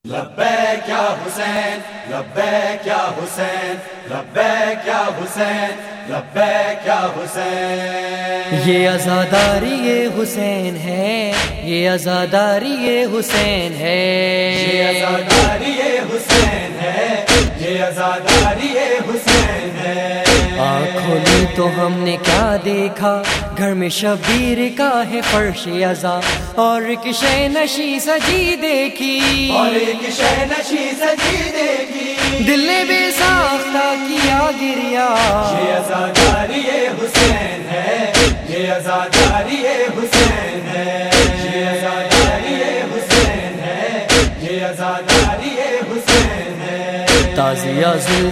لبیک یا حسین لبیک یا حسین لبیک یا حسین لبیک یا حسین. یہ عزاداری حسین ہے، یہ عزاداری حسین ہے، یہ عزاداری حسین ہے، یہ عزاداری حسین ہے. آنکھ کھولی تو ہم نے کیا دیکھا، گھر میں شبیر کا ہے فرش عزا، اور ایک شے نشی سجی دیکھی، اور ایک شے نشی سجی دیکھی، دل نے بے ساختہ کیا گریا. یہ عزاداری حسین ہے، یہ عزاداری حسین ہے، یہ عزاداری حسین ہے، یہ عزاداری حسین ہے. تازیہ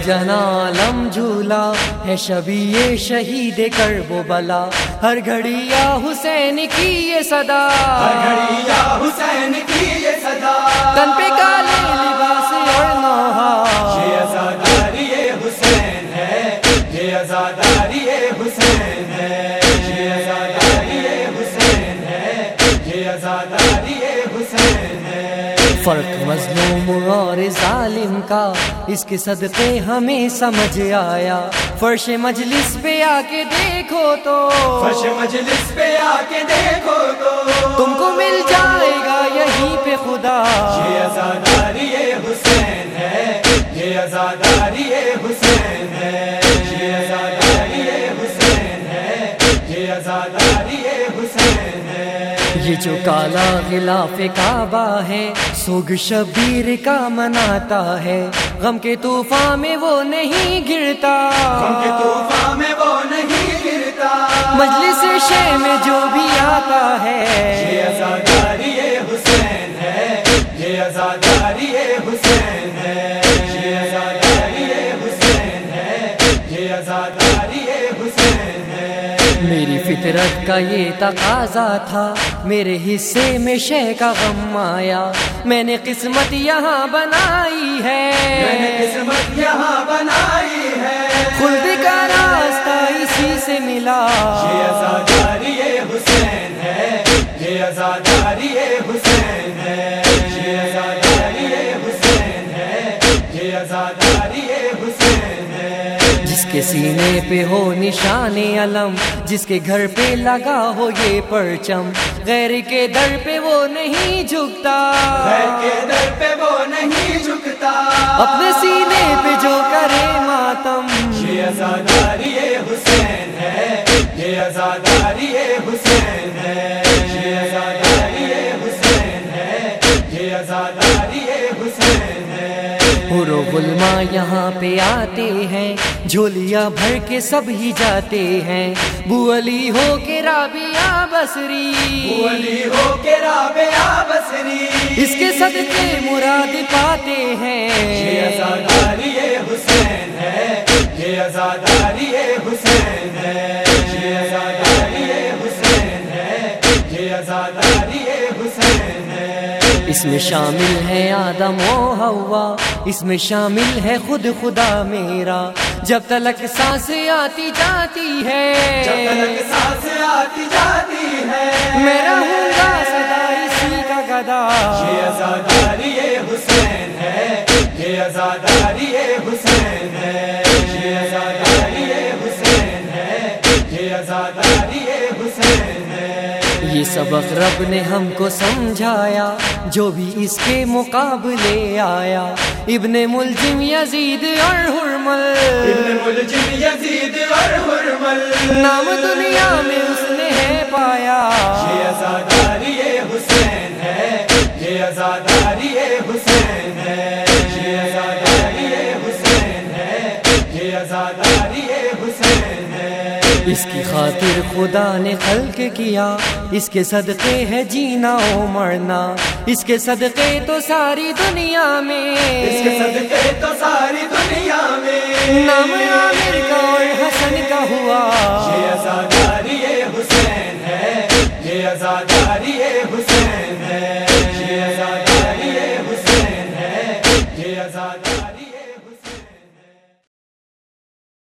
ذوالجلال جھولا ہے شبیہ شہید کرب و بلا، ہر گھڑی یا حسین کی یہ صدا، ہر گھڑی یا حسین کی یہ صدا، تن پہ کالے لباس اور نوحہ. یہ عزاداری حسین ہے، یہ عزاداری حسین ہے، یہ عزاداری حسین ہے، یہ عزاداری حسین ہے. فرق مظلوم اور ظالم کا اس کے صدقے ہمیں سمجھ آیا، فرش مجلس پہ آ کے دیکھو تو، فرش مجلس پہ آ کے دیکھو تو، تم کو مل جائے گا یہیں پہ خدا. یہ عزاداری حسین ہے، یہ عزاداری حسین ہے، یہ عزاداری حسین ہے، یہ عزاداری حسین ہے. یہ جو کالا غلاف کعبہ ہے سوگ شبیر کا مناتا ہے، غم کے طوفان میں وہ نہیں گرتا، غم کے طوفان میں وہ نہیں گرتا، مجلس شے میں جو بھی آتا ہے. یہ عزاداری حسین ہے، یہ عزاداری حسین ہے، یہ عزاداری حسین ہے، یہ عزاداری حسین ہے. میری فطرت کا یہ تقاضا تھا، میرے حصے میں شے کا غم آیا، میں نے قسمت یہاں بنائی ہے، میں نے قسمت یہاں بنائی ہے، خلد کا راستہ اسی سے ملا. یہ عزاداری حسین ہے، یہ عزاداری حسین ہے، یہ عزاداری حسین ہے، یہ عزاداری حسین ہے. جس کے سینے پہ ہو نشان علم، جس کے گھر پہ لگا ہو یہ پرچم، غیر کے در پہ وہ نہیں جھکتا، غیر کے در پہ وہ نہیں جھکتا، اپنے سینے پہ جو کرے ماتم. یہ عزاداری حسین ہے، یہ عزاداری حسین ہے، یہ عزاداری حسین ہے، یہ عزاداری حسین ہے. حور و غلما یہاں پہ آتے ہیں، جھولیاں بھر کے سب ہی جاتے ہیں، بو علی ہو کے رابعہ بصری، بو علی ہو کے رابعہ بصری، اس کے صدقے مراد پاتے ہیں. یہ عزاداری حسین ہے، یہ عزاداری حسین ہے، یہ عزاداری حسین ہے، یہ عزاداری حسین ہے. اس میں شامل ہے آدم و حوا، اس میں شامل ہے خود خدا میرا، جب تلک سانس آتی جاتی ہے، جب تلک سانس آتی جاتی ہے، میں رہوں گا سدا اسی کا گدا. یہ عزاداری حسین ہے، یہ عزاداری حسین ہے، یہ عزاداری حسین ہے، یہ عزاداری حسین ہے. یہ سبق رب نے ہم کو سمجھایا، جو بھی اس کے مقابلے آیا، ابن ملجم یزید اور حرمل، ابن ملجم یزید اور حرمل، نام دنیا میں اس نے ہے پایا. یہ عزاداری حسین ہے، یہ عزاداری حسین ہے، یہ عزاداری حسین ہے، یہ عزاداری حسین ہے. اس کی خاطر خدا نے خلق کیا، اس کے صدقے ہے جینا و مرنا، اس کے صدقے تو ساری دنیا میں، اس کے صدقے تو ساری دنیا میں، نام عامر کا اور حسن کا ہوا.